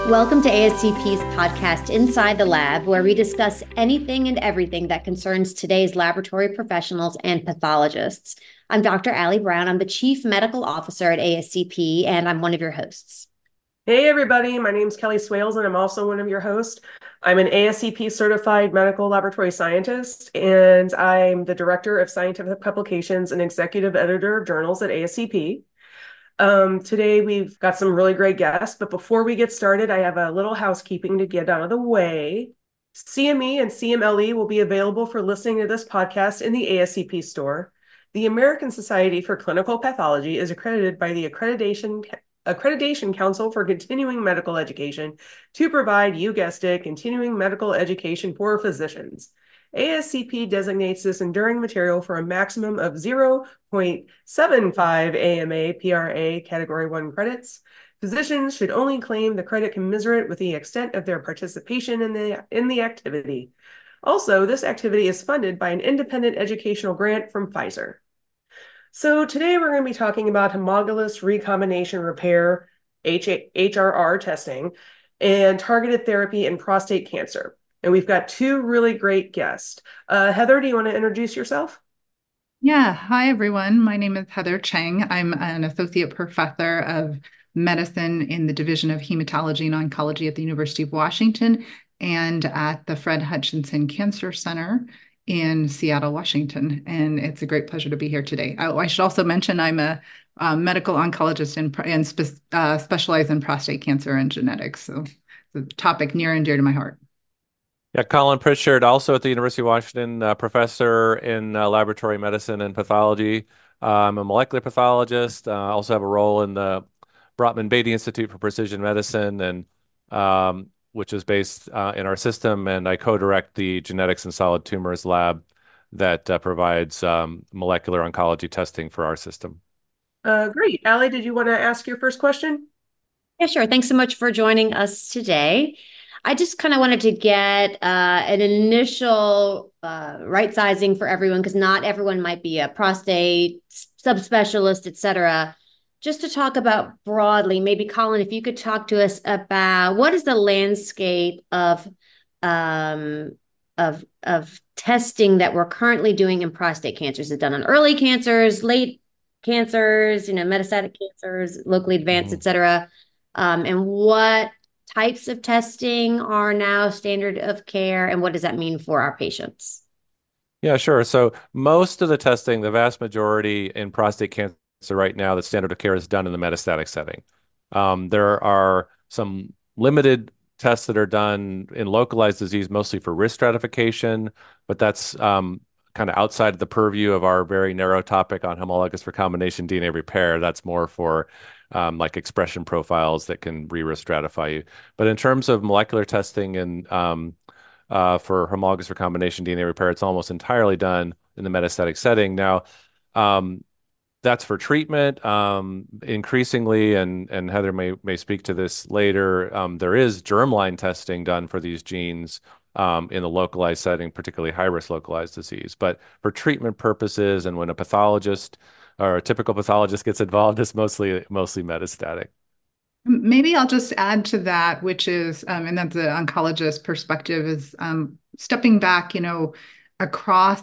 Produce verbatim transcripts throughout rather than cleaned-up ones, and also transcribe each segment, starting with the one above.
Welcome to A S C P's podcast, Inside the Lab, where we discuss anything and everything that concerns today's laboratory professionals and pathologists. I'm Doctor Allie Brown. I'm the Chief Medical Officer at A S C P, and I'm one of your hosts. Hey, everybody. My name is Kelly Swales, and I'm also one of your hosts. I'm an A S C P certified medical laboratory scientist, and I'm the Director of Scientific Publications and Executive Editor of Journals at A S C P. Um, today, we've got some really great guests, but before we get started, I have a little housekeeping to get out of the way. C M E and C M L E will be available for listening to this podcast in the A S C P store. The American Society for Clinical Pathology is accredited by the Accreditation Accreditation Council for Continuing Medical Education to provide, you guessed it, continuing medical education for physicians. A S C P designates this enduring material for a maximum of zero point seven five A M A P R A Category one credits. Physicians should only claim the credit commensurate with the extent of their participation in the, in the activity. Also, this activity is funded by an independent educational grant from Pfizer. So today we're going to be talking about homologous recombination repair, H R R testing, and targeted therapy in prostate cancer. And we've got two really great guests. Uh, Heather, do you want to introduce yourself? Yeah. Hi, everyone. My name is Heather Cheng. I'm an associate professor of medicine in the Division of Hematology and Oncology at the University of Washington and at the Fred Hutchinson Cancer Center in Seattle, Washington. And it's a great pleasure to be here today. I, I should also mention I'm a, a medical oncologist and, and spe- uh, specialize in prostate cancer and genetics. So it's a topic near and dear to my heart. Yeah, Colin Pritchard, also at the University of Washington, uh, professor in uh, laboratory medicine and pathology. Uh, I'm a molecular pathologist. I uh, also have a role in the Brotman Beatty Institute for Precision Medicine, and um, which is based uh, in our system. And I co-direct the Genetics and Solid Tumors lab that uh, provides um, molecular oncology testing for our system. Uh, great. Allie, did you want to ask your first question? Yeah, sure. Thanks so much for joining us today. I just kind of wanted to get uh, an initial uh, right sizing for everyone, because not everyone might be a prostate subspecialist, et cetera. Just to talk about broadly, maybe Colin, if you could talk to us about what is the landscape of um, of of testing that we're currently doing in prostate cancer. Is it done on early cancers, late cancers, you know, metastatic cancers, locally advanced, Mhm. et cetera? Um, and what types of testing are now standard of care, and what does that mean for our patients? Yeah, sure. So most of the testing, the vast majority in prostate cancer right now, the standard of care is done in the metastatic setting. Um, there are some limited tests that are done in localized disease, mostly for risk stratification, but that's um, kind of outside of the purview of our very narrow topic on homologous recombination D N A repair. That's more for um, like expression profiles that can re-risk stratify you. But in terms of molecular testing and um, uh, for homologous recombination D N A repair, it's almost entirely done in the metastatic setting. Now, um, that's for treatment. Um, increasingly, and and Heather may may speak to this later, um, there is germline testing done for these genes um, in the localized setting, particularly high-risk localized disease. But for treatment purposes, and when a pathologist or a typical pathologist gets involved, it's mostly mostly metastatic. Maybe I'll just add to that, which is, um, and that's the oncologist perspective, is um, stepping back, you know, across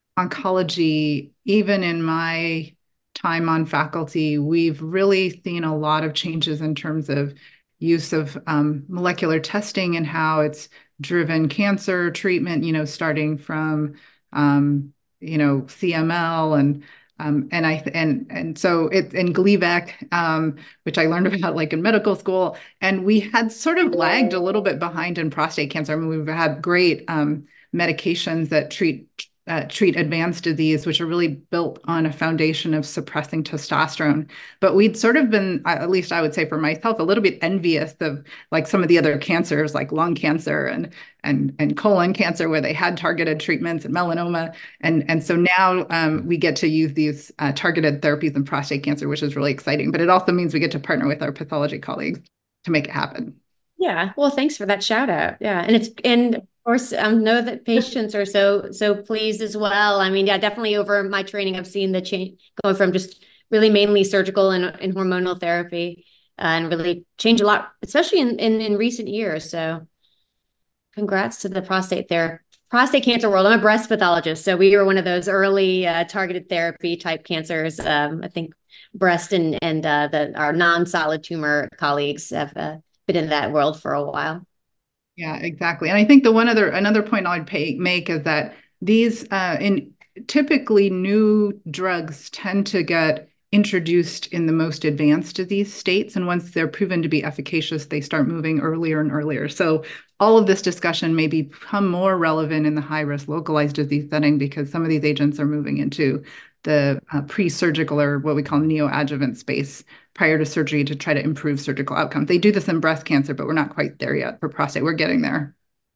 oncology, even in my time on faculty, we've really seen a lot of changes in terms of use of um, molecular testing and how it's driven cancer treatment, you know, starting from, um, you know, C M L and um, and I and and so it and Gleevec, um, which I learned about like in medical school, and we had sort of lagged a little bit behind in prostate cancer. I mean, we've had great um, medications that treat uh, treat advanced disease, which are really built on a foundation of suppressing testosterone. But we'd sort of been, at least I would say for myself, a little bit envious of like some of the other cancers, like lung cancer and and and colon cancer, where they had targeted treatments, and melanoma, and and so now um, we get to use these uh, targeted therapies in prostate cancer, which is really exciting. But it also means we get to partner with our pathology colleagues to make it happen. Yeah, well, thanks for that shout out. Yeah, and it's and of course, I um, know that patients are so so pleased as well. I mean, yeah, definitely over my training, I've seen the change going from just really mainly surgical and, and hormonal therapy and really change a lot, especially in, in, in recent years. So congrats to the prostate there. Prostate cancer world. I'm a breast pathologist, so we were one of those early uh, targeted therapy type cancers. Um, I think breast and and uh, the our non-solid tumor colleagues have uh, been in that world for a while. Yeah, exactly. And I think the one other another point I'd pay, make is that these uh, in typically new drugs tend to get introduced in the most advanced disease states, and once they're proven to be efficacious, they start moving earlier and earlier. So all of this discussion may become more relevant in the high-risk localized disease setting because some of these agents are moving into the uh, pre-surgical or what we call neoadjuvant space prior to surgery to try to improve surgical outcomes. They do this in breast cancer, but we're not quite there yet for prostate. We're getting there.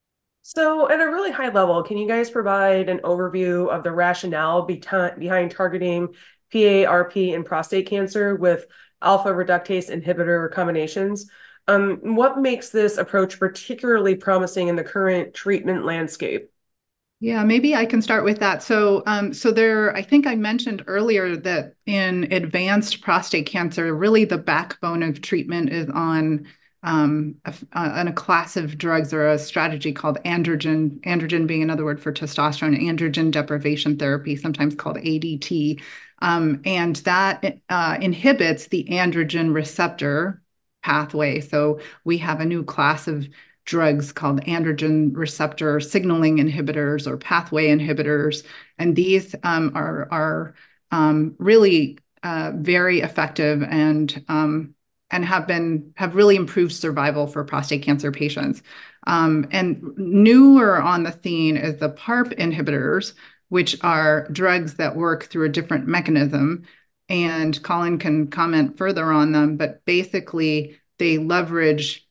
So, at a really high level, can you guys provide an overview of the rationale behind behind targeting P A R P in prostate cancer with alpha reductase inhibitor combinations? Um, what makes this approach particularly promising in the current treatment landscape? Yeah, maybe I can start with that. So, um, so there, I think I mentioned earlier that in advanced prostate cancer, really the backbone of treatment is on um, a, on a class of drugs or a strategy called androgen, androgen being another word for testosterone, androgen deprivation therapy, sometimes called A D T. Um, and that uh, inhibits the androgen receptor pathway. So we have a new class of drugs called androgen receptor signaling inhibitors or pathway inhibitors. And these um, are, are um, really uh, very effective and um, and have been have really improved survival for prostate cancer patients. Um, and newer on the scene is the PARP inhibitors, which are drugs that work through a different mechanism. And Colin can comment further on them, but basically they leverage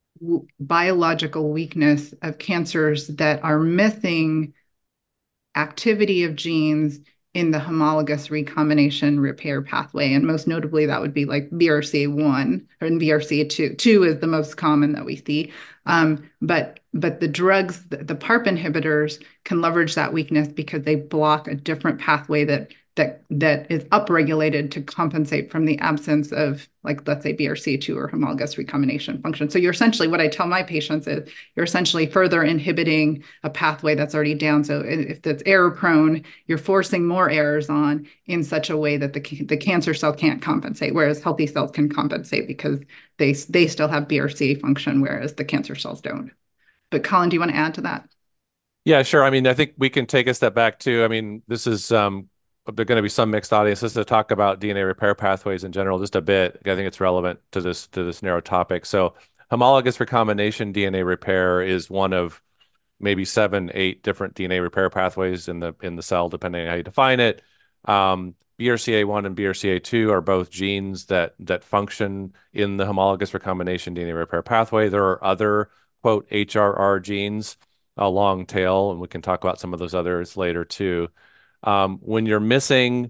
biological weakness of cancers that are missing activity of genes in the homologous recombination repair pathway. And most notably, that would be like B R C A one or B R C A two. Two is the most common that we see. Um, but but the drugs, the, the PARP inhibitors can leverage that weakness because they block a different pathway that that that is upregulated to compensate from the absence of, like, let's say, B R C A two or homologous recombination function. So you're essentially, what I tell my patients is you're essentially further inhibiting a pathway that's already down. So if that's error prone, you're forcing more errors on in such a way that the, the cancer cell can't compensate, whereas healthy cells can compensate because they, they still have B R C A function, whereas the cancer cells don't. But Colin, do you want to add to that? Yeah, sure. I mean, I think we can take a step back too. I mean, this is um, there are going to be some mixed audiences to talk about D N A repair pathways in general just a bit. I think it's relevant to this to this narrow topic. So, homologous recombination D N A repair is one of maybe seven, eight different D N A repair pathways in the in the cell, depending on how you define it. Um, B R C A one and B R C A two are both genes that that function in the homologous recombination D N A repair pathway. There are other, quote, H R R genes, a long tail, and we can talk about some of those others later too. Um, when you're missing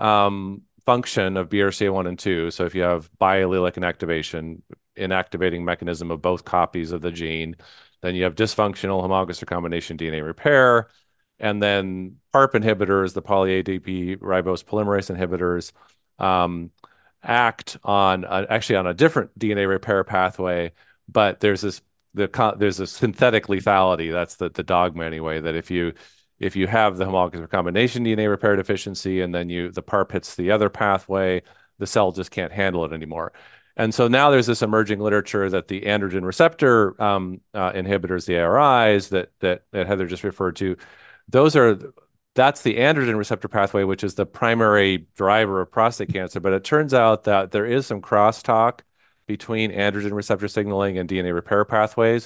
um, function of B R C A one and two, so if you have biallelic inactivation, inactivating mechanism of both copies of the gene, then you have dysfunctional homologous recombination D N A repair. And then PARP inhibitors, the poly-A D P ribose polymerase inhibitors, um, act on uh, actually on a different D N A repair pathway, but there's this the there's a synthetic lethality. That's the the dogma anyway, that if you if you have the homologous recombination D N A repair deficiency and then you the PARP hits the other pathway, the cell just can't handle it anymore. And so now there's this emerging literature that the androgen receptor um, uh, inhibitors, the A R Is that, that that Heather just referred to, those are that's the androgen receptor pathway, which is the primary driver of prostate cancer. But it turns out that there is some crosstalk between androgen receptor signaling and D N A repair pathways.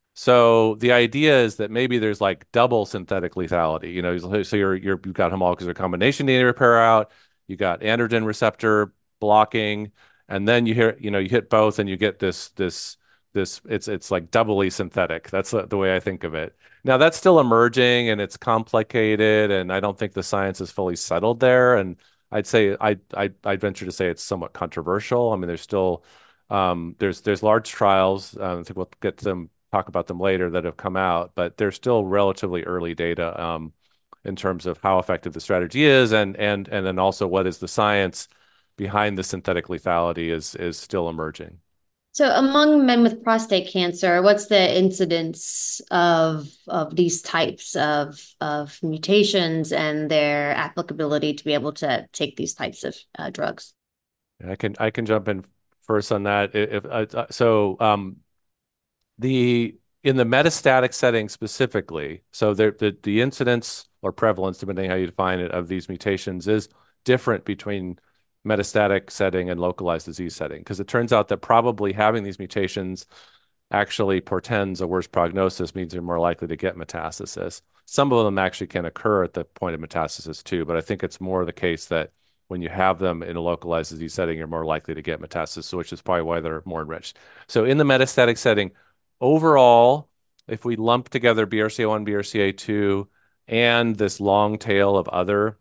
So the idea is that maybe there's like double synthetic lethality. You know, so you're you're you've got homologous recombination D N A repair out, you got androgen receptor blocking, and then you hear you know you hit both and you get this this this it's it's like doubly synthetic. That's the, the way I think of it. Now that's still emerging and it's complicated, and I don't think the science is fully settled there. And I'd say I I I'd venture to say it's somewhat controversial. I mean, there's still um, there's there's large trials. Um, I think we'll get them talk about them later that have come out, but there's still relatively early data um, in terms of how effective the strategy is, and and and then also what is the science behind the synthetic lethality is is still emerging. So among men with prostate cancer, what's the incidence of of these types of of mutations and their applicability to be able to take these types of uh, drugs? I can I can jump in first on that. If uh, so, um, the in the metastatic setting specifically, so there, the the incidence or prevalence, depending how you define it, of these mutations is different between metastatic setting and localized disease setting, because it turns out that probably having these mutations actually portends a worse prognosis, means you're more likely to get metastasis. Some of them actually can occur at the point of metastasis too, but I think it's more the case that when you have them in a localized disease setting, you're more likely to get metastasis, which is probably why they're more enriched. So in the metastatic setting, overall, if we lump together B R C A one, B R C A two, and this long tail of other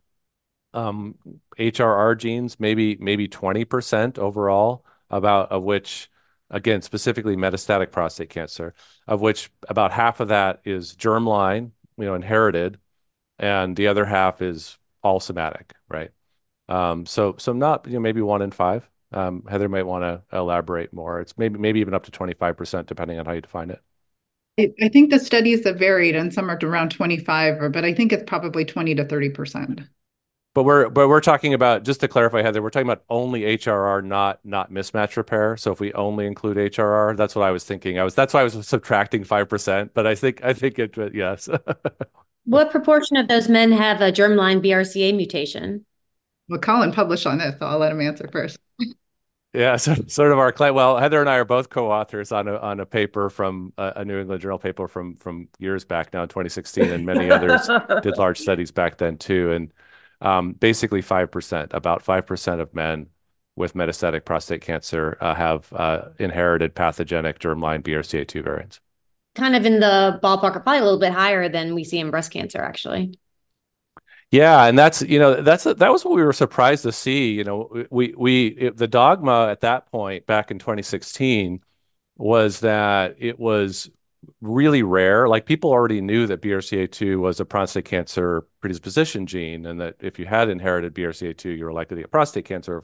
um, H R R genes, maybe maybe twenty percent overall, about of which, again, specifically metastatic prostate cancer, of which about half of that is germline, you know, inherited, and the other half is all somatic, right? Um, so so not, you know, maybe one in five. Um, Heather might want to elaborate more. It's maybe maybe even up to twenty-five percent, depending on how you define it. I, I think the studies have varied, and some are around twenty-five, or, but I think it's probably twenty to thirty percent. But we're but we're talking about, just to clarify, Heather, we're talking about only H R R, not not mismatch repair. So if we only include H R R, that's what I was thinking. I was that's why I was subtracting five percent. But I think I think it yes. What proportion of those men have a germline B R C A mutation? Well, Colin published on this, so I'll let him answer first. Yeah, so sort of our claim. Well, Heather and I are both co-authors on a on a paper from a, a New England Journal paper from from years back now, in twenty sixteen, and many others did large studies back then too. And um, basically, five percent, about five percent of men with metastatic prostate cancer uh, have uh, inherited pathogenic germline B R C A two variants. Kind of in the ballpark, or probably a little bit higher than we see in breast cancer, actually. Yeah, and that's, you know, that's that was what we were surprised to see. You know, we we it, the dogma at that point back in twenty sixteen was that it was really rare. Like, people already knew that B R C A two was a prostate cancer predisposition gene, and that if you had inherited B R C A two, you were likely to get prostate cancer.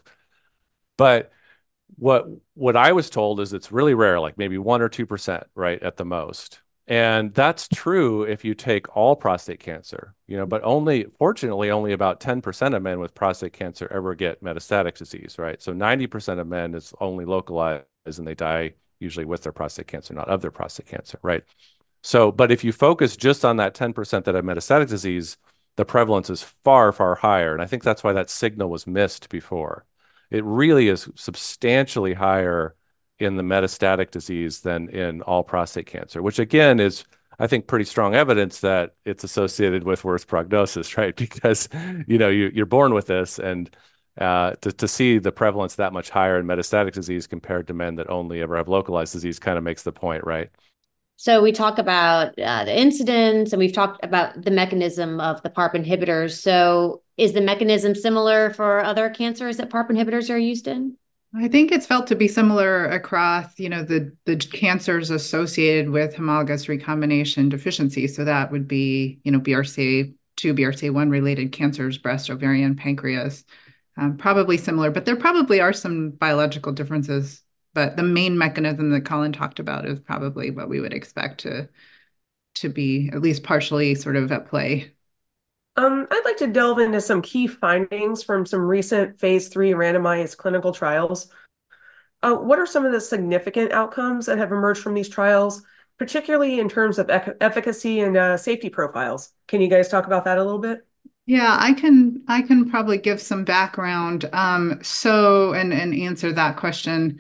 But what what I was told is it's really rare, like maybe one or two percent, right, at the most. And that's true if you take all prostate cancer, you know, but only, fortunately, only about ten percent of men with prostate cancer ever get metastatic disease, right? So ninety percent of men is only localized, and they die usually with their prostate cancer, not of their prostate cancer, right? So, but if you focus just on that ten percent that have metastatic disease, the prevalence is far, far higher. And I think that's why that signal was missed before. It really is substantially higher in the metastatic disease than in all prostate cancer, which again is, I think, pretty strong evidence that it's associated with worse prognosis, right? Because, you know, you, you're born with this, and uh, to, to see the prevalence that much higher in metastatic disease compared to men that only ever have localized disease kind of makes the point, right? So we talk about uh, the incidence, and we've talked about the mechanism of the PARP inhibitors. So is the mechanism similar for other cancers that PARP inhibitors are used in? I think it's felt to be similar across, you know, the the cancers associated with homologous recombination deficiency. So that would be, you know, B R C A two, B R C A one related cancers, breast, ovarian, pancreas, um, probably similar, but there probably are some biological differences. But the main mechanism that Colin talked about is probably what we would expect to to be at least partially sort of at play. Um, I'd like to delve into some key findings from some recent phase three randomized clinical trials. Uh, what are some of the significant outcomes that have emerged from these trials, particularly in terms of ec- efficacy and uh, safety profiles? Can you guys talk about that a little bit? Yeah, I can I can probably give some background. Um, so and and answer that question.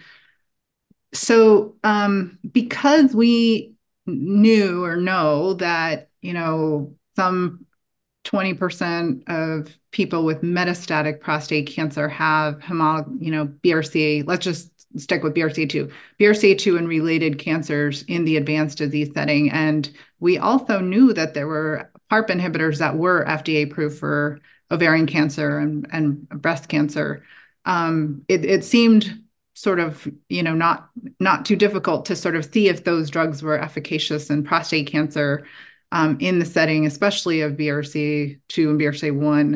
So um, because we knew or know that, you know, some twenty percent of people with metastatic prostate cancer have homolog, you know, B R C A. Let's just stick with B R C A two, B R C A two and related cancers in the advanced disease setting. And we also knew that there were PARP inhibitors that were F D A approved for ovarian cancer and, and breast cancer. Um, it, it seemed sort of, you know, not not too difficult to sort of see if those drugs were efficacious in prostate cancer. Um, in the setting, especially of B R C A two and B R C A one.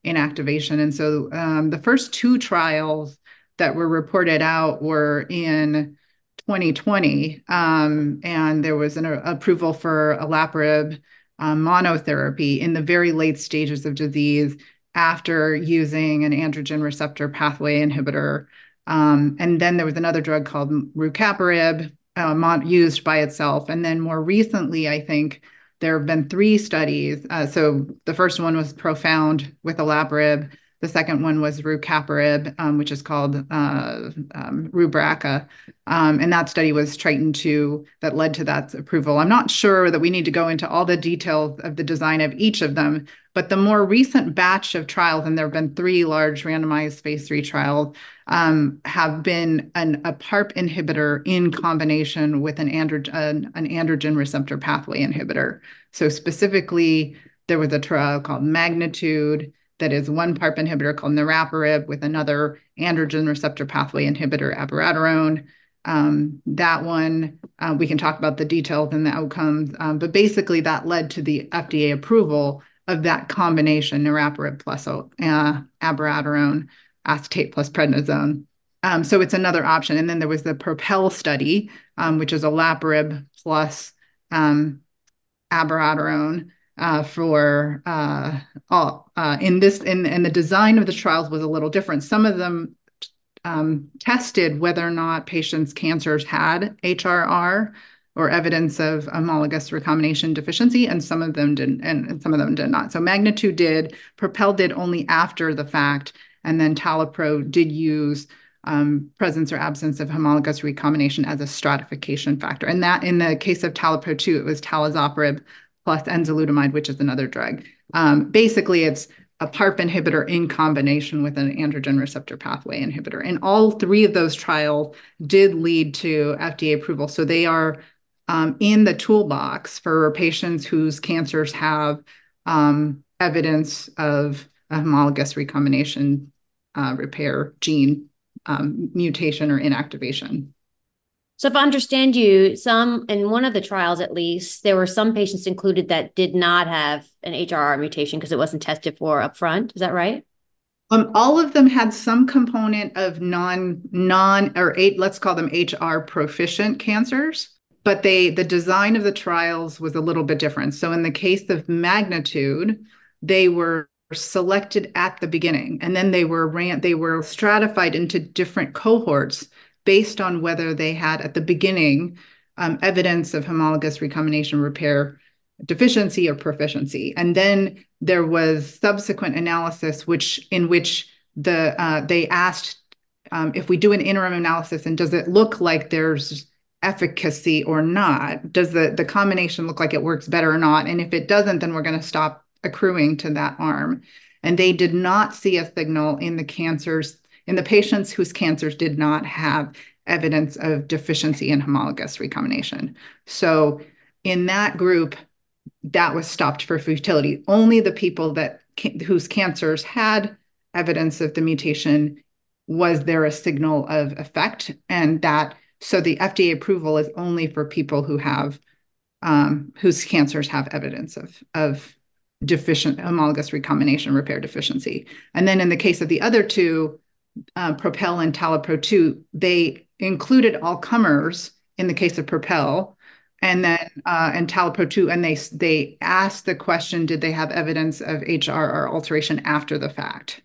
inactivation. And so um, the first two trials that were reported out were in twenty twenty, um, and there was an uh, approval for olaparib um, monotherapy in the very late stages of disease after using an androgen receptor pathway inhibitor. Um, and then there was another drug called rucaparib uh, mon- used by itself. And then more recently, I think there have been three studies. Uh, so the first one was PROfound with olaparib. The second one was rucaparib, um, which is called uh, um, Rubraca. Um, and that study was Triton two that led to that approval. I'm not sure that we need to go into all the details of the design of each of them, but the more recent batch of trials, and there have been three large randomized phase three trials, um, have been an, a PARP inhibitor in combination with an, andro- an, an androgen receptor pathway inhibitor. So specifically, there was a trial called Magnitude that is one PARP inhibitor called niraparib with another androgen receptor pathway inhibitor, abiraterone. Um, that one, uh, we can talk about the details and the outcomes, um, but basically that led to the F D A approval of that combination, niraparib plus uh, abiraterone, acetate plus prednisone. Um, so it's another option. And then there was the PROPEL study, um, which is olaparib plus um, abiraterone. Uh, for uh, all uh, in this in and the design of the trials was a little different. Some of them um, tested whether or not patients' cancers had H R R or evidence of homologous recombination deficiency, and some of them didn't, and, and some of them did not. So Magnitude did, PROPEL did only after the fact, and then TALAPRO did use um, presence or absence of homologous recombination as a stratification factor. And that in the case of TALAPRO two, it was talazoparib plus enzalutamide, which is another drug. Um, basically, it's a PARP inhibitor in combination with an androgen receptor pathway inhibitor. And all three of those trials did lead to F D A approval. So they are um, in the toolbox for patients whose cancers have um, evidence of a homologous recombination uh, repair gene um, mutation or inactivation. So if I understand you, some in one of the trials at least, there were some patients included that did not have an H R R mutation because it wasn't tested for upfront. Is that right? Um, all of them had some component of non non or eight, let's call them H R proficient cancers, but they the design of the trials was a little bit different. So in the case of Magnitude, they were selected at the beginning, and then they were ran they were stratified into different cohorts based on whether they had at the beginning um, evidence of homologous recombination repair deficiency or proficiency. And then there was subsequent analysis which in which the uh, they asked um, if we do an interim analysis and does it look like there's efficacy or not? Does the, the combination look like it works better or not? And if it doesn't, then we're going to stop accruing to that arm. And they did not see a signal in the cancers in the patients whose cancers did not have evidence of deficiency in homologous recombination. So in that group, that was stopped for futility. Only the people that whose cancers had evidence of the mutation was there a signal of effect, and that so the F D A approval is only for people who have um, whose cancers have evidence of of deficient homologous recombination repair deficiency. And then in the case of the other two, Uh, PROPEL and TALAPRO two, they included all comers in the case of PROPEL, and then uh, and TALAPRO two, and they they asked the question, did they have evidence of H R R alteration after the fact?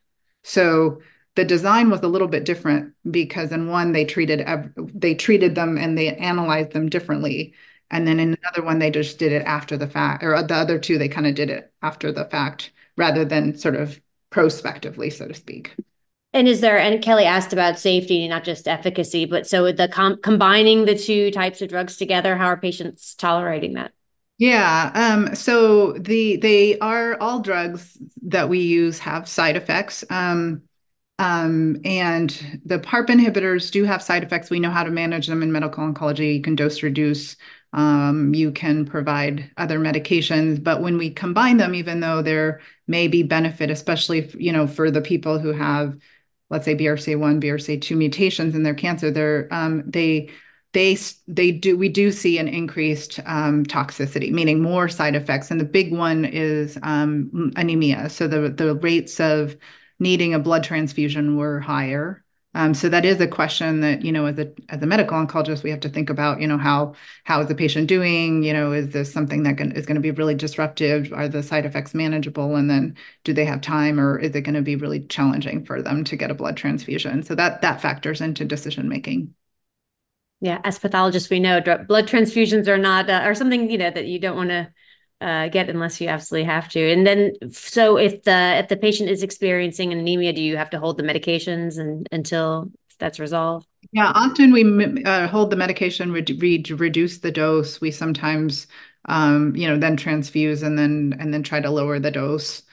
So the design was a little bit different because in one they treated they treated them and they analyzed them differently, and then in another one they just did it after the fact, or the other two they kind of did it after the fact rather than sort of prospectively, so to speak. And is there, and Kelly asked about safety, not just efficacy, but so the com- combining the two types of drugs together, how are patients tolerating that? Yeah, um, so the they are all drugs that we use have side effects. Um, um, and the PARP inhibitors do have side effects. We know how to manage them in medical oncology. You can dose reduce, um, you can provide other medications, but when we combine them, even though there may be benefit, especially, you know, for the people who have, let's say B R C A one, B R C A two mutations in their cancer, they're, um, they they they do we do see an increased um, toxicity, meaning more side effects, and the big one is um, anemia. So the the rates of needing a blood transfusion were higher. Um, so that is a question that, you know, as a as a medical oncologist, we have to think about, you know, how how is the patient doing? You know, is this something that can, is going to be really disruptive? Are the side effects manageable? And then do they have time, or is it going to be really challenging for them to get a blood transfusion? So that that factors into decision making. Yeah, as pathologists, we know blood transfusions are not uh, are something, you know, that you don't want to uh, get unless you absolutely have to. And then, so if the if the patient is experiencing anemia, do you have to hold the medications and until that's resolved? Yeah, often we uh, hold the medication, re re reduce the dose. We sometimes, um, you know, then transfuse and then and then try to lower the dose.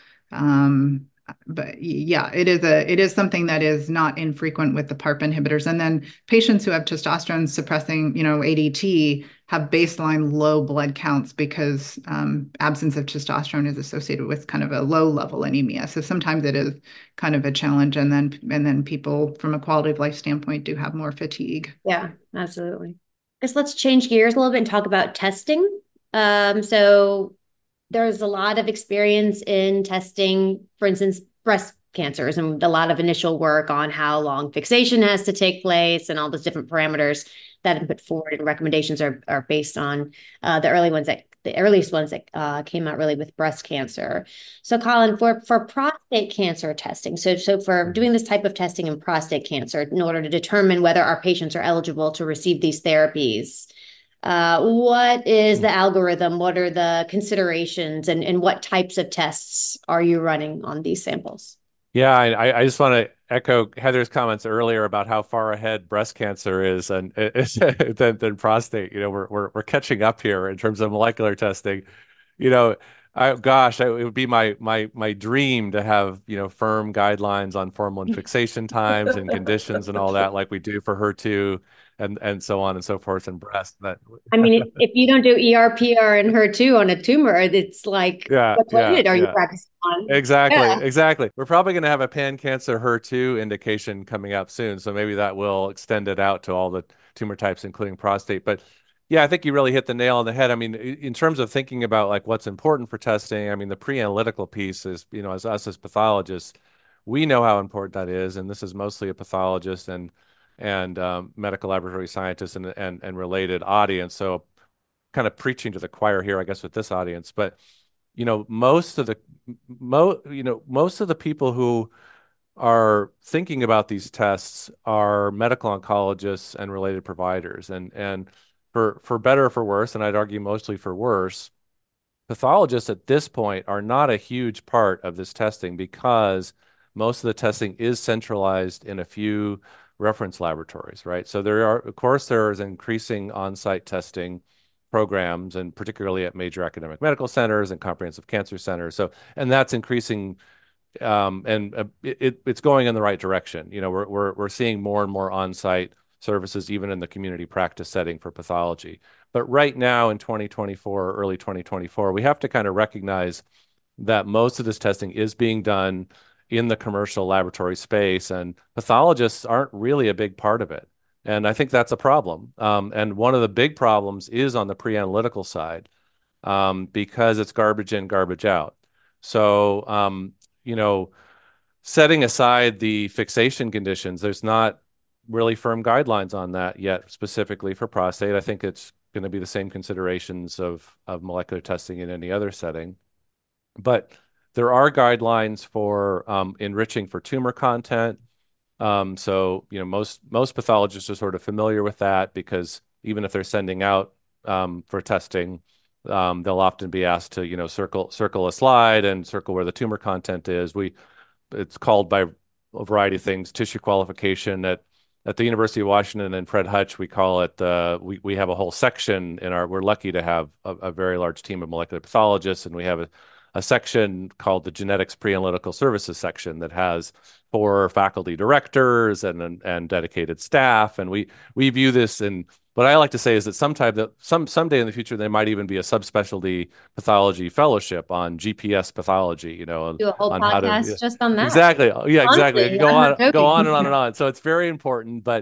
Um, but yeah, it is a it is something that is not infrequent with the PARP inhibitors. And then patients who have testosterone suppressing, you know, A D T have baseline low blood counts because um, absence of testosterone is associated with kind of a low level anemia. So sometimes it is kind of a challenge, and then and then people from a quality of life standpoint do have more fatigue. Yeah, absolutely. I guess let's change gears a little bit and talk about testing. Um, so there's a lot of experience in testing, for instance, breast cancers, and a lot of initial work on how long fixation has to take place and all those different parameters that have been put forward, and recommendations are, are based on uh, the early ones that the earliest ones that uh, came out really with breast cancer. So Colin, for, for prostate cancer testing, so, so for doing this type of testing in prostate cancer in order to determine whether our patients are eligible to receive these therapies, Uh, what is the algorithm? What are the considerations, and, and what types of tests are you running on these samples? Yeah, I, I just want to echo Heather's comments earlier about how far ahead breast cancer is and than, than prostate. You know, we're, we're we're catching up here in terms of molecular testing. You know, I, gosh, it would be my my my dream to have, you know, firm guidelines on formalin fixation times and conditions and all that, like we do for H E R two and and so on and so forth in breast. That I mean, if, if you don't do E R P R and H E R two on a tumor, it's like, yeah, what yeah, planet are you yeah. practicing on? Exactly, Yeah. exactly. We're probably going to have a pan-cancer H E R two indication coming up soon, so maybe that will extend it out to all the tumor types, including prostate. But yeah, I think you really hit the nail on the head. I mean, in terms of thinking about like what's important for testing, I mean, the pre-analytical piece is, you know, as us as pathologists, we know how important that is, and this is mostly a pathologist and and um, medical laboratory scientists and and and related audience. So, kind of preaching to the choir here, I guess, with this audience, but you know, most of the mo you know, most of the people who are thinking about these tests are medical oncologists and related providers. And and for for better or for worse, and I'd argue mostly for worse, pathologists at this point are not a huge part of this testing because most of the testing is centralized in a few reference laboratories, right? So there are, of course, there is increasing on-site testing programs, and particularly at major academic medical centers and comprehensive cancer centers. So, and that's increasing, um, and uh, it, it's going in the right direction. You know, we're we're we're seeing more and more on-site services, even in the community practice setting for pathology. But right now in twenty twenty-four, early twenty twenty-four, we have to kind of recognize that most of this testing is being done in the commercial laboratory space, and pathologists aren't really a big part of it. And I think that's a problem. Um, and one of the big problems is on the pre-analytical side, um, because it's garbage in, garbage out. So, um, you know, setting aside the fixation conditions, there's not really firm guidelines on that yet, specifically for prostate. I think it's going to be the same considerations of, of molecular testing in any other setting. But there are guidelines for um, enriching for tumor content. Um, so, you know, most most pathologists are sort of familiar with that because even if they're sending out um, for testing, um, they'll often be asked to, you know, circle circle a slide and circle where the tumor content is. We it's called by a variety of things, tissue qualification. At at the University of Washington and Fred Hutch, we call it, uh, we, we have a whole section in our, we're lucky to have a, a very large team of molecular pathologists, and we have a, a section called the Genetics Pre-Analytical Services section that has four faculty directors and, and, and dedicated staff. And we, we view this in, what I like to say is that sometime that some someday in the future there might even be a subspecialty pathology fellowship on G P S pathology. You know, Do a whole on podcast how to just on that. exactly, yeah, exactly. Honestly, Go I'm on, not go joking. on and on and on. So it's very important, but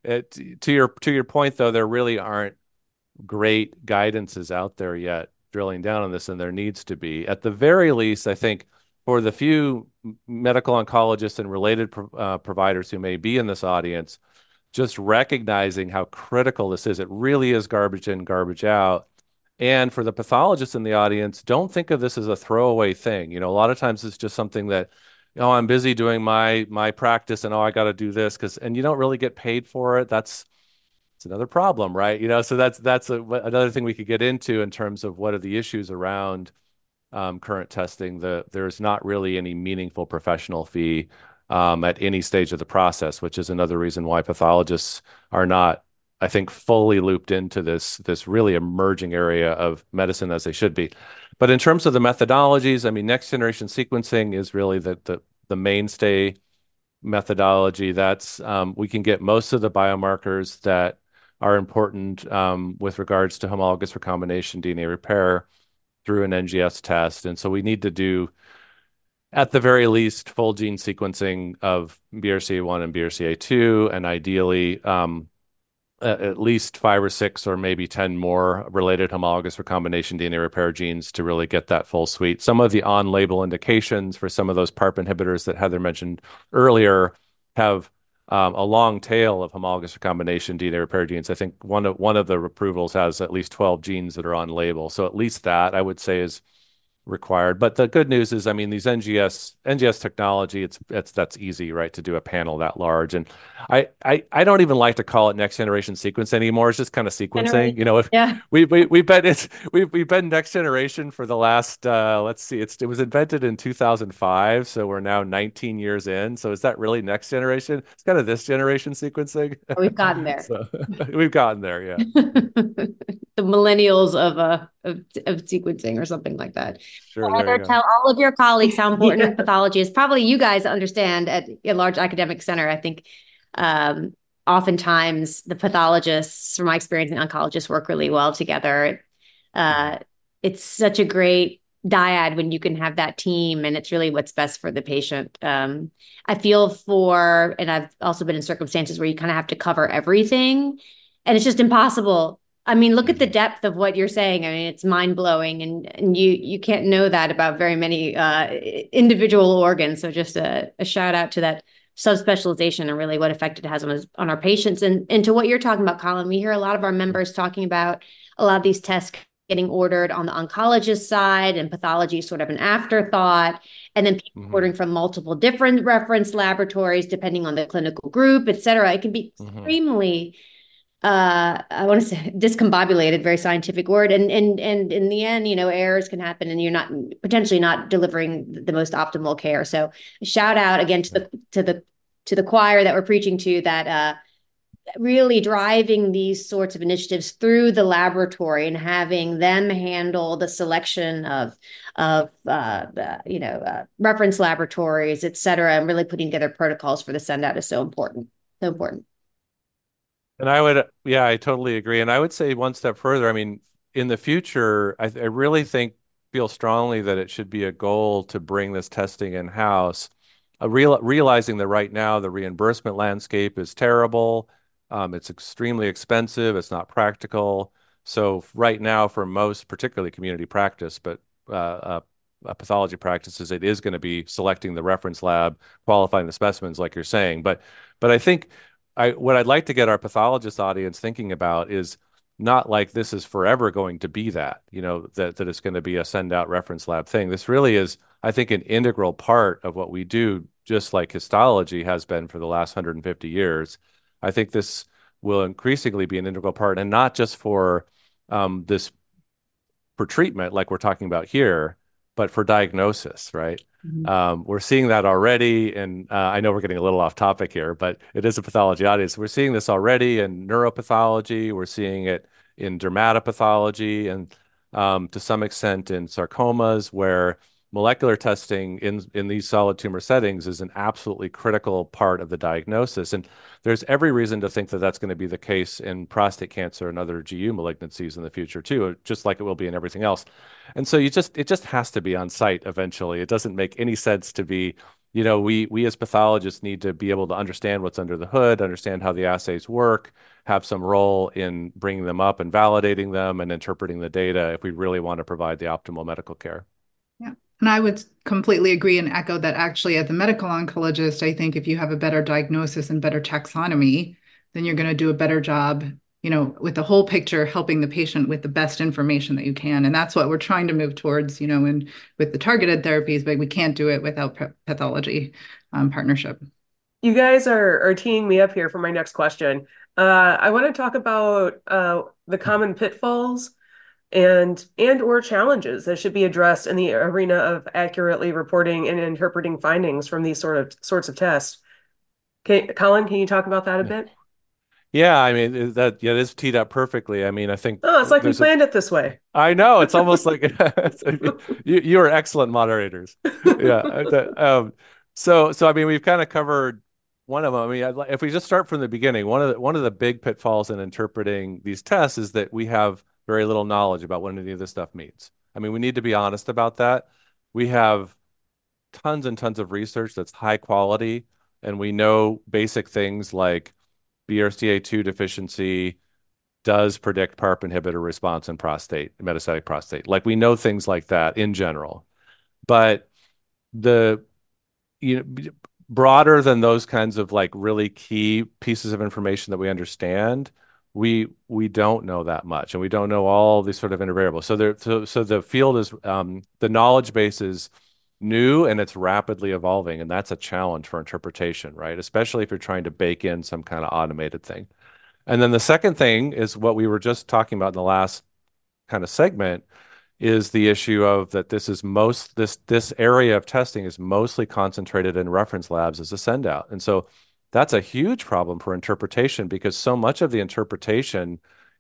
it, to your to your point though, there really aren't great guidances out there yet drilling down on this, and there needs to be. At the very least, I think for the few medical oncologists and related pro uh, providers who may be in this audience, just recognizing how critical this is. It really is garbage in, garbage out. And for the pathologists in the audience, don't think of this as a throwaway thing. You know, a lot of times it's just something that, oh, I'm busy doing my my practice, and oh, I got to do this because, and you don't really get paid for it. That's it's another problem, right? You know, so that's that's a, another thing we could get into in terms of what are the issues around um, current testing. The there's not really any meaningful professional fee um, at any stage of the process, which is another reason why pathologists are not, I think, fully looped into this this really emerging area of medicine as they should be. But in terms of the methodologies, I mean, next generation sequencing is really the the, the mainstay methodology. That's um, we can get most of the biomarkers that are important um, with regards to homologous recombination D N A repair through an N G S test. And so we need to do, at the very least, full gene sequencing of B R C A one and B R C A two, and ideally um, at least five or six or maybe ten more related homologous recombination D N A repair genes to really get that full suite. Some of the on-label indications for some of those PARP inhibitors that Heather mentioned earlier have um, a long tail of homologous recombination D N A repair genes. I think one of one of the approvals has at least twelve genes that are on label. So at least that I would say is required. But the good news is, I mean, these N G S N G S technology, it's it's that's easy, right, to do a panel that large. And I I, I don't even like to call it next generation sequence anymore. It's just kind of sequencing. You know, if yeah. we we we've been it's we've we've been next generation for the last uh let's see, it's it was invented in two thousand five, so we're now nineteen years in. So is that really next generation? It's kind of this generation sequencing. We've gotten there. So we've gotten there, yeah. The millennials of uh of, of sequencing or something like that. Sure. Heather, tell all of your colleagues how important yeah. pathology is. Probably you guys understand at a large academic center. I think um, oftentimes the pathologists, from my experience, and oncologists work really well together. Uh, it's such a great dyad when you can have that team, and it's really what's best for the patient. Um, I feel for, and I've also been in circumstances where you kind of have to cover everything, and it's just impossible. I mean, look at the depth of what you're saying. I mean, it's mind blowing, and and you you can't know that about very many uh, individual organs. So just a, a shout out to that subspecialization and really what effect it has on us, on our patients. And and to what you're talking about, Colin, we hear a lot of our members talking about a lot of these tests getting ordered on the oncologist side, and pathology is sort of an afterthought. And then people mm-hmm. ordering from multiple different reference laboratories, depending on the clinical group, et cetera. It can be mm-hmm. extremely uh, I want to say discombobulated, very scientific word. And, and, and in the end, you know, errors can happen and you're not potentially not delivering the most optimal care. So shout out again to the, to the, to the choir that we're preaching to, that, uh, really driving these sorts of initiatives through the laboratory and having them handle the selection of, of, uh, uh you know, uh, reference laboratories, et cetera, and really putting together protocols for the send out is so important. So important. And I would, yeah, I totally agree. And I would say one step further. I mean, in the future, I, I really think, feel strongly that it should be a goal to bring this testing in-house, uh, real, realizing that right now the reimbursement landscape is terrible. Um, it's extremely expensive. It's not practical. So right now, for most, particularly community practice, but uh, uh, uh, pathology practices, it is going to be selecting the reference lab, qualifying the specimens, like you're saying. But, but I think I, what I'd like to get our pathologist audience thinking about is not like this is forever going to be that, you know, that, that it's going to be a send out reference lab thing. This really is, I think, an integral part of what we do, just like histology has been for the last one hundred fifty years. I think this will increasingly be an integral part, and not just for um, this, for treatment, like we're talking about here, but for diagnosis, right? Mm-hmm. Um, we're seeing that already, and uh, I know we're getting a little off topic here, but it is a pathology audience. We're seeing this already in neuropathology. We're seeing it in dermatopathology, and um, to some extent in sarcomas, where molecular testing in in these solid tumor settings is an absolutely critical part of the diagnosis. And there's every reason to think that that's going to be the case in prostate cancer and other G U malignancies in the future too, just like it will be in everything else. And so you just it just has to be on site eventually. It doesn't make any sense to be, you know, we we as pathologists need to be able to understand what's under the hood, understand how the assays work, have some role in bringing them up and validating them and interpreting the data if we really want to provide the optimal medical care. Yeah. And I would completely agree and echo that actually, as a medical oncologist, I think if you have a better diagnosis and better taxonomy, then you're going to do a better job, you know, with the whole picture, helping the patient with the best information that you can. And that's what we're trying to move towards, you know, in with the targeted therapies, but we can't do it without pathology um, partnership. You guys are, are teeing me up here for my next question. Uh, I want to talk about uh, the common pitfalls and and or challenges that should be addressed in the arena of accurately reporting and interpreting findings from these sort of sorts of tests. Okay, Colin, can you talk about that a bit? Yeah, I mean that yeah, this teed up perfectly. I mean, I think Oh, it's like we a- planned it this way. I know it's almost like you you are excellent moderators. Yeah. that- um, so so I mean we've kind of covered one of them. I mean, I'd li- if we just start from the beginning, one of the one of the big pitfalls in interpreting these tests is that we have very little knowledge about what any of this stuff means. I mean, we need to be honest about that. We have tons and tons of research that's high quality, and we know basic things like B R C A two deficiency does predict PARP inhibitor response in prostate, metastatic prostate. Like we know things like that in general, but the you know broader than those kinds of like really key pieces of information that we understand, we we don't know that much, and we don't know all these sort of inner variables. So there, so so the field is um, the knowledge base is new and it's rapidly evolving, and that's a challenge for interpretation, right? Especially if you're trying to bake in some kind of automated thing. And then the second thing is what we were just talking about in the last kind of segment is the issue of that this is most this this area of testing is mostly concentrated in reference labs as a send out. And so that's a huge problem for interpretation because so much of the interpretation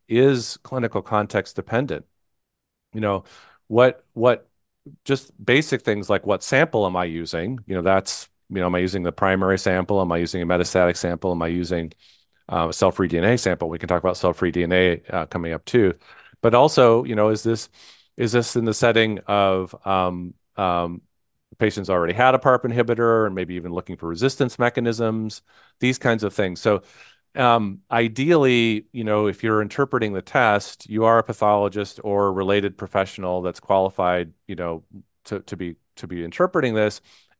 is clinical context dependent. You know, what what just basic things like what sample am I using? You know, that's, you know, am I using the primary sample? Am I using a metastatic sample? Am I using uh, a cell-free D N A sample? We can talk about cell-free D N A uh, coming up too. But also, you know, is this is this in the setting of um, um, patients already had a PARP inhibitor and maybe even looking for resistance mechanisms, these kinds of things. So um, ideally, you know, if you're interpreting the test, you are a pathologist or a related professional that's qualified, you know, to, to be to be interpreting this.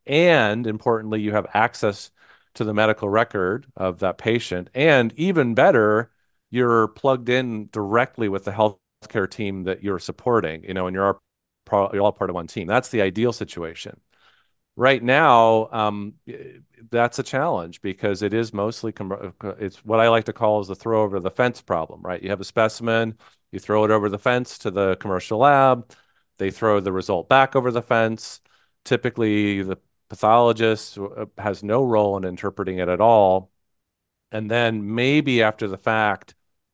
And importantly, you have access to the medical record of that patient. And even better, you're plugged in directly with the healthcare team that you're supporting, you know, and you're all, you're all part of one team. That's the ideal situation. Right now, um, that's a challenge because it is mostly, com- it's what I like to call is the throw over the fence problem, right? You have a specimen, you throw it over the fence to the commercial lab, they throw the result back over the fence. Typically, the pathologist has no role in interpreting it at all. And then maybe after the fact,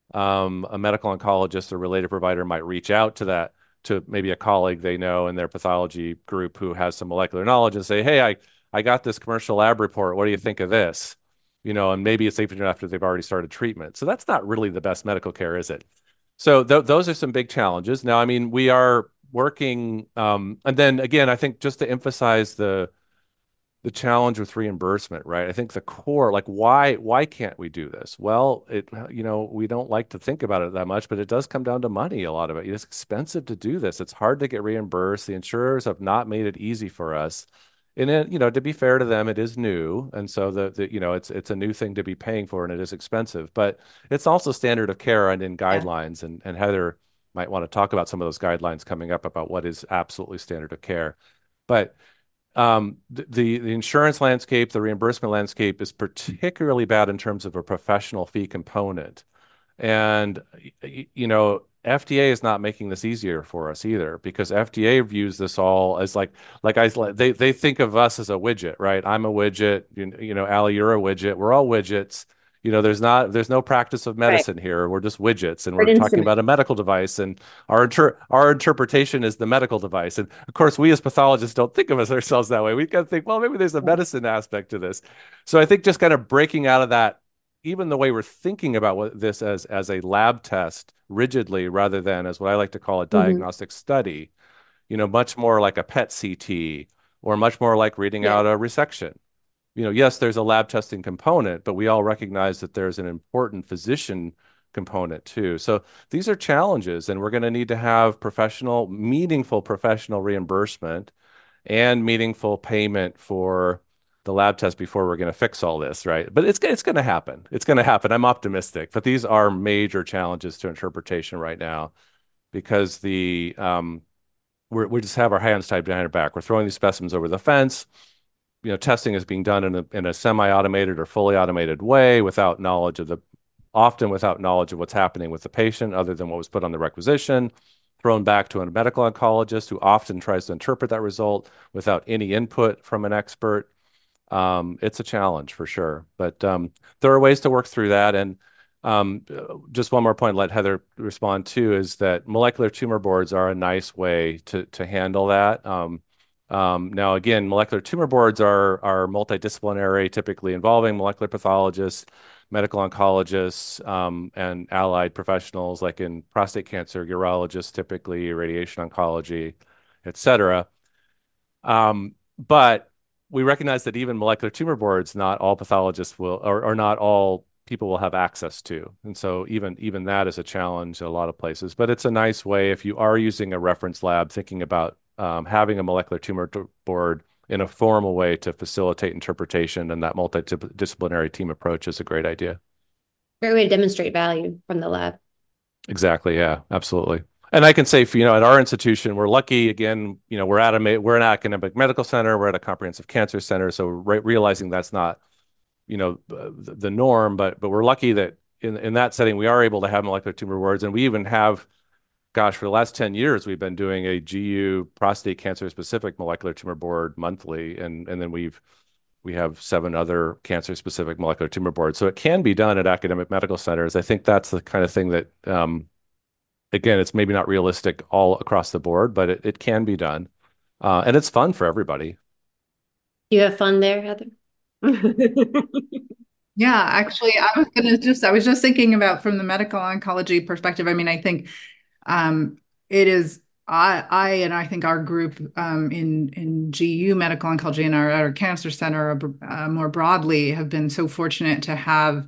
um, a medical oncologist or related provider might reach out to that to maybe a colleague they know in their pathology group who has some molecular knowledge and say, hey, I, I got this commercial lab report. What do you think of this? You know, and maybe it's even after they've already started treatment. So that's not really the best medical care, is it? So th- those are some big challenges. Now, I mean, we are working, um, and then again, I think just to emphasize the the challenge with reimbursement, right? I think the core, like why why can't we do this? Well, it you know, we don't like to think about it that much, but it does come down to money, a lot of it. It's expensive to do this. It's hard to get reimbursed. The insurers have not made it easy for us. And it, you know, to be fair to them, it is new. And so the, the you know, it's it's a new thing to be paying for and it is expensive, but it's also standard of care and in guidelines. And and Heather might want to talk about some of those guidelines coming up about what is absolutely standard of care. But um, the the insurance landscape, the reimbursement landscape is particularly bad in terms of a professional fee component. And you know, F D A is not making this easier for us either because F D A views this all as like like I they they think of us as a widget, right? I'm a widget, you, you know, Allie, you're a widget. We're all widgets. You know, there's not there's no practice of medicine right here. We're just widgets, and we're Right talking instrument. about a medical device, and our inter- our interpretation is the medical device. And of course, we as pathologists don't think of us ourselves that way. We kind of think, well, maybe there's a medicine aspect to this. So I think just kind of breaking out of that, even the way we're thinking about what this as as a lab test rigidly, rather than as what I like to call a Mm-hmm. diagnostic study, you know, much more like a P E T C T or much more like reading Yeah. out a resection. You know, yes, there's a lab testing component, but we all recognize that there's an important physician component too. So these are challenges, and we're going to need to have professional, meaningful professional reimbursement and meaningful payment for the lab test before we're going to fix all this, right? But it's it's going to happen. It's going to happen. I'm optimistic, but these are major challenges to interpretation right now because the um, we're, we just have our hands tied behind our back. We're throwing these specimens over the fence. You know, testing is being done in a in a semi-automated or fully automated way without knowledge of the, often without knowledge of what's happening with the patient, other than what was put on the requisition, thrown back to a medical oncologist who often tries to interpret that result without any input from an expert. Um, it's a challenge for sure, but um, there are ways to work through that. And um, just one more point, let Heather respond to, is that molecular tumor boards are a nice way to to handle that. Um, um, now, again, molecular tumor boards are are multidisciplinary, typically involving molecular pathologists, medical oncologists, um, and allied professionals, like in prostate cancer, urologists, typically radiation oncology, et cetera. Um, but we recognize that even molecular tumor boards, not all pathologists will, or, or not all people will have access to. And so even even that is a challenge in a lot of places. But it's a nice way, if you are using a reference lab, thinking about um, having a molecular tumor board in a formal way to facilitate interpretation, and that multidisciplinary team approach is a great idea. Great way to demonstrate value from the lab. Exactly. Yeah, absolutely. And I can say, for, you know, at our institution, we're lucky. Again, you know, we're at a we're an academic medical center. We're at a comprehensive cancer center. So re realizing that's not, you know, the, the norm, but but we're lucky that in in that setting we are able to have molecular tumor boards, and we even have, gosh, for the last ten years we've been doing a G U prostate cancer specific molecular tumor board monthly, and and then we've we have seven other cancer specific molecular tumor boards. So it can be done at academic medical centers. I think that's the kind of thing that. Um, Again, it's maybe not realistic all across the board, but it, it can be done. Uh, and it's fun for everybody. You have fun there, Heather? Yeah, actually, I was gonna just I was just thinking about from the medical oncology perspective. I mean, I think um, it is I I and I think our group um, in in G U medical oncology and our, our cancer center uh, more broadly have been so fortunate to have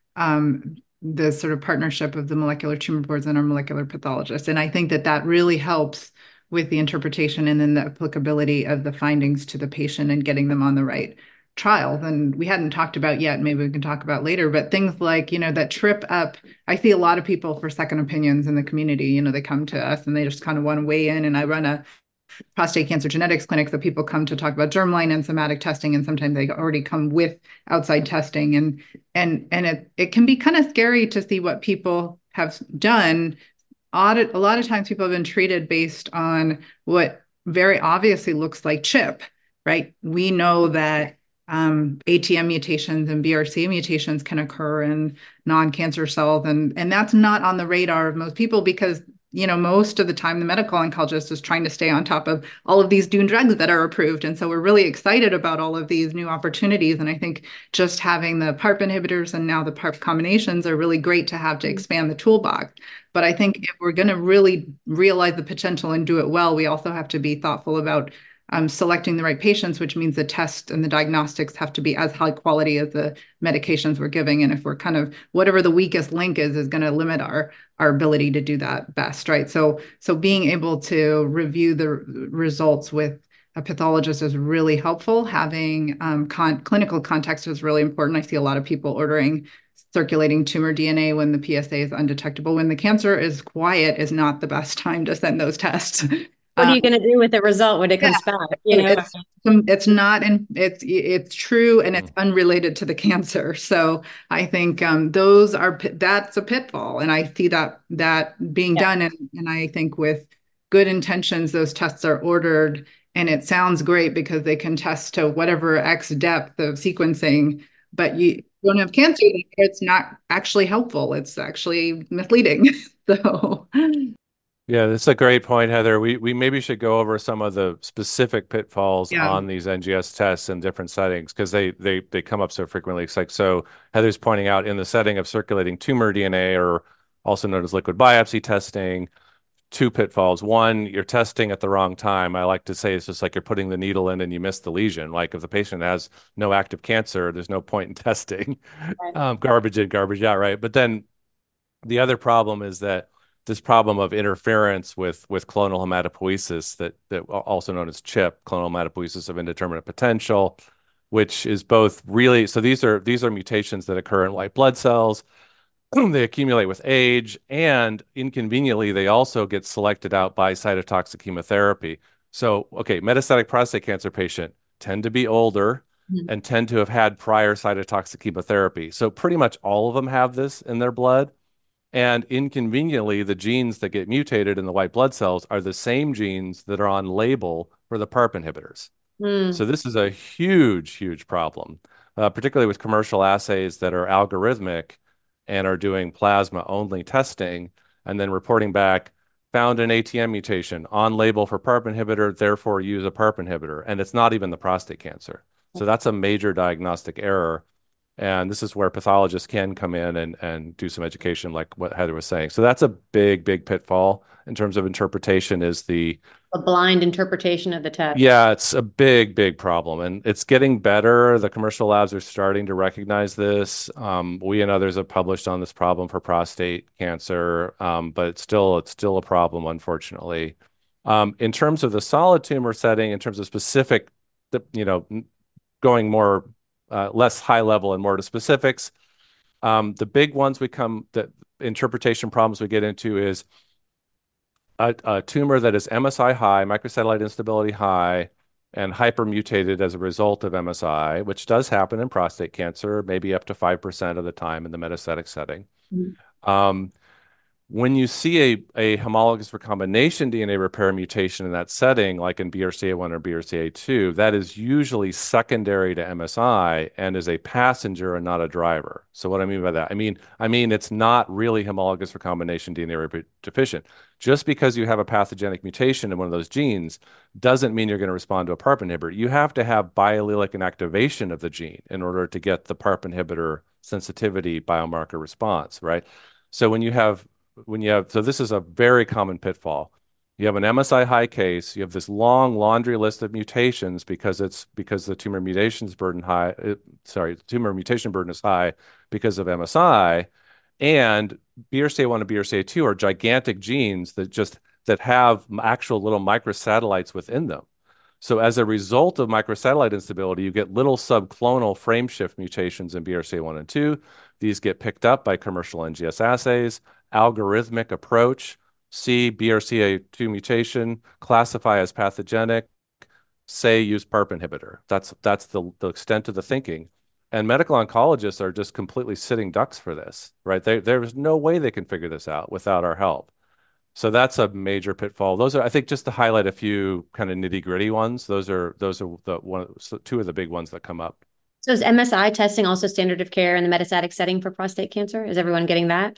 um, the sort of partnership of the molecular tumor boards and our molecular pathologists. And I think that that really helps with the interpretation and then the applicability of the findings to the patient and getting them on the right trial. Then we hadn't talked about yet, maybe we can talk about later, but things like, you know, that trip up, I see a lot of people for second opinions in the community, you know, they come to us and they just kind of want to weigh in, and I run a prostate cancer genetics clinic, that people come to talk about germline and somatic testing, and sometimes they already come with outside testing, and and and it it can be kind of scary to see what people have done. Audit, a lot of times people have been treated based on what very obviously looks like CHIP, right? We know that um, A T M mutations and B R C A mutations can occur in non-cancer cells, and and that's not on the radar of most people because, you know, most of the time the medical oncologist is trying to stay on top of all of these new drugs that are approved. And so we're really excited about all of these new opportunities. And I think just having the PARP inhibitors and now the PARP combinations are really great to have to expand the toolbox. But I think if we're going to really realize the potential and do it well, we also have to be thoughtful about Um, selecting the right patients, which means the test and the diagnostics have to be as high quality as the medications we're giving. And if we're kind of, whatever the weakest link is, is going to limit our our ability to do that best, right? So, so being able to review the results with a pathologist is really helpful. Having um, con clinical context is really important. I see a lot of people ordering circulating tumor D N A when the P S A is undetectable. When the cancer is quiet is not the best time to send those tests. What are you going to do with the result when it comes yeah. back? You know, it's, it's not, in, it's it's true, and it's unrelated to the cancer. So I think um, those are that's a pitfall, and I see that that being yeah. done. And, and I think with good intentions, those tests are ordered, and it sounds great because they can test to whatever X depth of sequencing, but you don't have cancer. It's not actually helpful. It's actually misleading. So. Yeah, that's a great point, Heather. We we maybe should go over some of the specific pitfalls yeah. on these N G S tests in different settings, because they they they come up so frequently. It's like, so Heather's pointing out, in the setting of circulating tumor D N A, or also known as liquid biopsy testing, two pitfalls. One, you're testing at the wrong time. I like to say it's just like you're putting the needle in and you miss the lesion. Like if the patient has no active cancer, there's no point in testing. Right. Um, garbage in, garbage out, right? But then the other problem is that this problem of interference with with clonal hematopoiesis, that that also known as CHIP, clonal hematopoiesis of indeterminate potential, which is both really, so these are these are mutations that occur in white blood cells. They accumulate with age, and inconveniently, they also get selected out by cytotoxic chemotherapy. So, okay, metastatic prostate cancer patient tend to be older Mhm. and tend to have had prior cytotoxic chemotherapy. So pretty much all of them have this in their blood. And inconveniently, the genes that get mutated in the white blood cells are the same genes that are on label for the PARP inhibitors. Mm. So this is a huge, huge problem, uh, particularly with commercial assays that are algorithmic and are doing plasma only testing and then reporting back, found an A T M mutation on label for PARP inhibitor, therefore use a PARP inhibitor. And it's not even the prostate cancer. So that's a major diagnostic error. And this is where pathologists can come in and, and do some education, like what Heather was saying. So that's a big, big pitfall in terms of interpretation is the A blind interpretation of the test. yeah, it's a big, big problem, and it's getting better. The commercial labs are starting to recognize this. Um, we and others have published on this problem for prostate cancer, um, but it's still it's still a problem, unfortunately. Um, in terms of the solid tumor setting, in terms of specific, the, you know, going more uh, less high level and more to specifics, um, the big ones we come the interpretation problems we get into is a, a tumor that is M S I high, microsatellite instability high, and hypermutated as a result of M S I, which does happen in prostate cancer, maybe up to five percent of the time in the metastatic setting. Mhm. Um, when you see a, a homologous recombination D N A repair mutation in that setting, like in B R C A one or B R C A two, that is usually secondary to M S I and is a passenger and not a driver. So what I mean by that, I mean, I mean it's not really homologous recombination D N A repair deficient. Just because you have a pathogenic mutation in one of those genes doesn't mean you're going to respond to a PARP inhibitor. You have to have biallelic inactivation of the gene in order to get the PARP inhibitor sensitivity biomarker response, right? So when you have when you have, so this is a very common pitfall. You have an M S I high case, you have this long laundry list of mutations because it's because the tumor mutations burden high, it, sorry, the tumor mutation burden is high because of M S I, and B R C A one and B R C A two are gigantic genes that just that have actual little microsatellites within them. So as a result of microsatellite instability, you get little subclonal frameshift mutations in B R C A one and two. These get picked up by commercial N G S assays, algorithmic approach, see B R C A two mutation, classify as pathogenic, say use PARP inhibitor. That's that's the, the extent of the thinking. And medical oncologists are just completely sitting ducks for this, right? They, there's no way they can figure this out without our help. So that's a major pitfall. Those are, I think, just to highlight a few kind of nitty gritty ones. Those are those are the one, two of the big ones that come up. So is M S I testing also standard of care in the metastatic setting for prostate cancer? Is everyone getting that?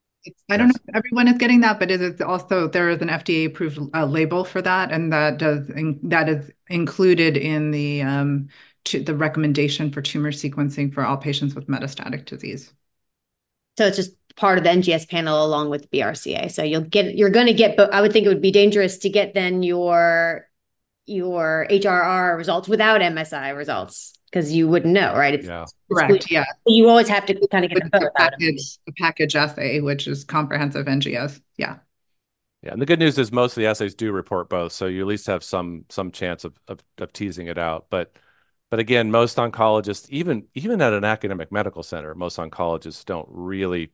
I don't know Yes. if everyone is getting that, but it is also there is an F D A approved uh, label for that, and that does in, that is included in the um to the recommendation for tumor sequencing for all patients with metastatic disease. So it's just part of the N G S panel along with B R C A. So you'll get you're going to get, but I would think it would be dangerous to get then your your H R R results without M S I results because you wouldn't know, right? It's, Yeah. it's Correct. Yeah. You always have to kind of get With the the both out of it. package, the package assay, which is comprehensive N G S. Yeah. Yeah, and the good news is most of the assays do report both, so you at least have some some chance of of, of teasing it out. But but again, most oncologists, even even at an academic medical center, most oncologists don't really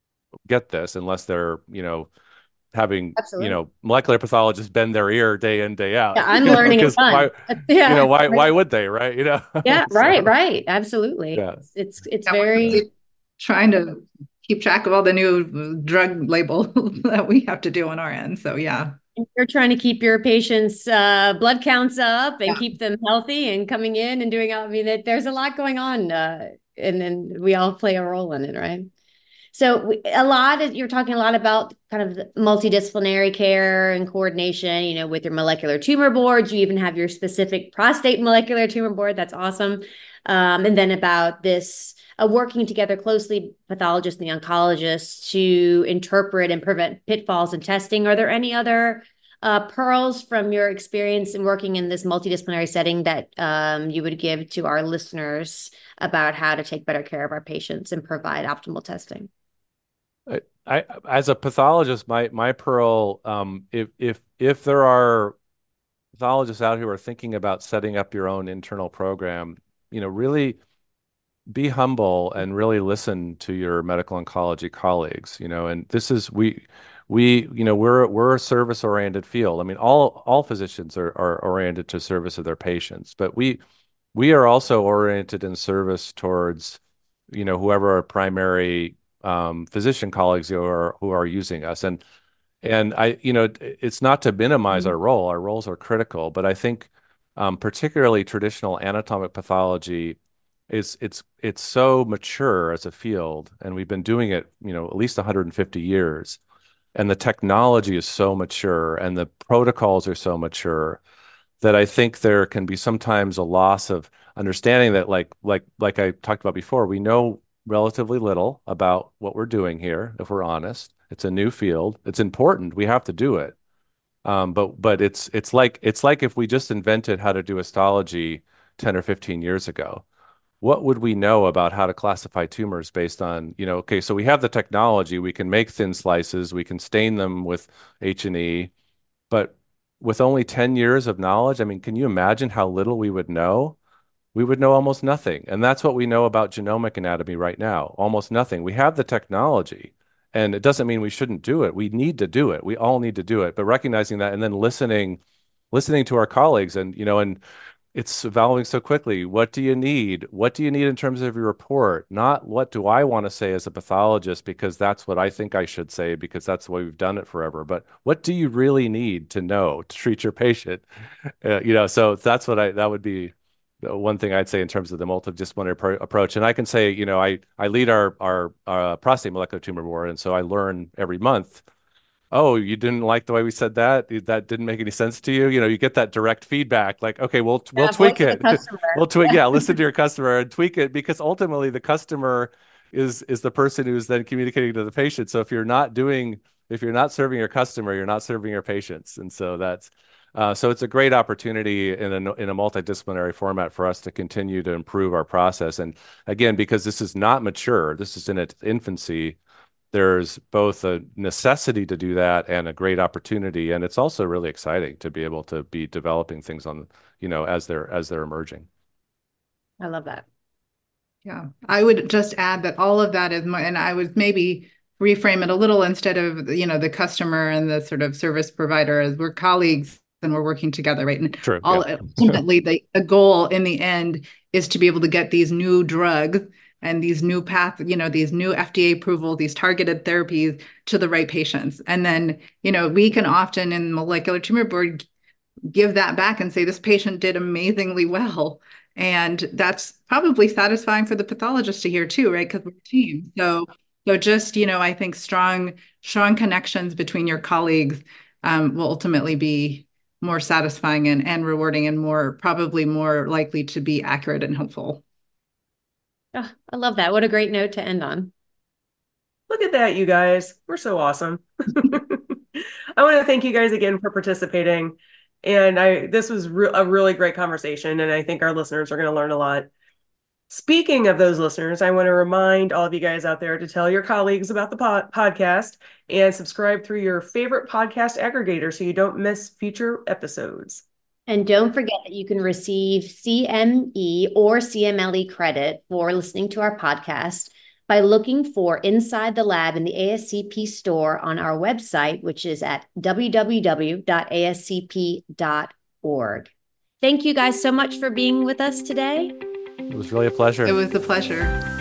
get this unless they're, you know, having, Absolutely. you know, molecular pathologists bend their ear day in, day out. Yeah, I'm You know, learning a 'cause ton. why, Yeah. you know, why right. why would they, right? You know? Yeah, So, right, right. Absolutely. yeah. It's it's, it's Yeah, we're very busy trying to keep track of all the new drug label that we have to do on our end. So yeah. you're trying to keep your patients' uh, blood counts up and Yeah. keep them healthy and coming in and doing. I mean, it, there's a lot going on, uh, and then we all play a role in it, right? So we, a lot of, you're talking a lot about kind of multidisciplinary care and coordination, you know, with your molecular tumor boards. You even have your specific prostate molecular tumor board. That's awesome. Um, and then about this uh, working together closely, pathologists and the oncologists, to interpret and prevent pitfalls in testing. Are there any other uh, pearls from your experience in working in this multidisciplinary setting that um, you would give to our listeners about how to take better care of our patients and provide optimal testing? I, I as a pathologist, my my pearl, um, if if if there are pathologists out who are thinking about setting up your own internal program, you know, really be humble and really listen to your medical oncology colleagues, you know, and this is we we you know we're we're a service oriented field. I mean, all all physicians are are oriented to service of their patients, but we we are also oriented in service towards, you know, whoever our primary um, physician colleagues who are who are using us. And and I, you know, it's not to minimize our role. Our roles are critical, but I think um, particularly traditional anatomic pathology is it's it's so mature as a field, and we've been doing it, you know, at least one hundred fifty years, and the technology is so mature, and the protocols are so mature that I think there can be sometimes a loss of understanding that, like like like I talked about before, we know relatively little about what we're doing here, if we're honest. It's a new field. It's important. We have to do it. Um, but but it's it's like it's like if we just invented how to do histology ten or fifteen years ago, what would we know about how to classify tumors based on, you know, okay, so we have the technology, we can make thin slices, we can stain them with H and E, but with only ten years of knowledge, I mean, can you imagine how little we would know? We would know almost nothing. And that's what we know about genomic anatomy right now, almost nothing. We have the technology, and it doesn't mean we shouldn't do it. We need to do it. We all need to do it. But recognizing that and then listening, listening to our colleagues, and, you know, and it's evolving so quickly. What do you need? What do you need in terms of your report? Not what do I want to say as a pathologist because that's what I think I should say because that's the way we've done it forever. But what do you really need to know to treat your patient? Uh, you know, so that's what I that would be the one thing I'd say in terms of the multidisciplinary pro- approach. And I can say, you know, I I lead our our uh, prostate molecular tumor board, and so I learn every month. Oh, you didn't like the way we said that? That didn't make any sense to you? You know, you get that direct feedback, like, okay, we'll we'll Yeah, tweak voice of the it. customer. We'll tweak, yeah, listen to your customer and tweak it because ultimately the customer is is the person who's then communicating to the patient. So if you're not doing, if you're not serving your customer, you're not serving your patients. And so that's uh, so it's a great opportunity in a in a multidisciplinary format for us to continue to improve our process. And again, because this is not mature, this is in its infancy, there's both a necessity to do that and a great opportunity. And it's also really exciting to be able to be developing things on, you know, as they're as they're emerging. I love that. Yeah, I would just add that all of that is, and I would maybe reframe it a little instead of, you know, the customer and the sort of service provider as we're colleagues and we're working together, right? And True. all Yeah. ultimately the, the goal in the end is to be able to get these new drugs and these new paths, you know, these new F D A approval, these targeted therapies to the right patients. And then, you know, we can often in molecular tumor board give that back and say, this patient did amazingly well. And that's probably satisfying for the pathologist to hear too, right? Because we're a team. So, so just, you know, I think strong, strong connections between your colleagues um, will ultimately be more satisfying and, and rewarding and more, probably more likely to be accurate and helpful. Oh, I love that. What a great note to end on. Look at that, you guys. We're so awesome. I want to thank you guys again for participating. And I this was re- a really great conversation, and I think our listeners are going to learn a lot. Speaking of those listeners, I want to remind all of you guys out there to tell your colleagues about the pod- podcast and subscribe through your favorite podcast aggregator so you don't miss future episodes. And don't forget that you can receive C M E or C M L E credit for listening to our podcast by looking for Inside the Lab in the A S C P store on our website, which is at w w w dot a s c p dot org. Thank you guys so much for being with us today. It was really a pleasure. It was a pleasure.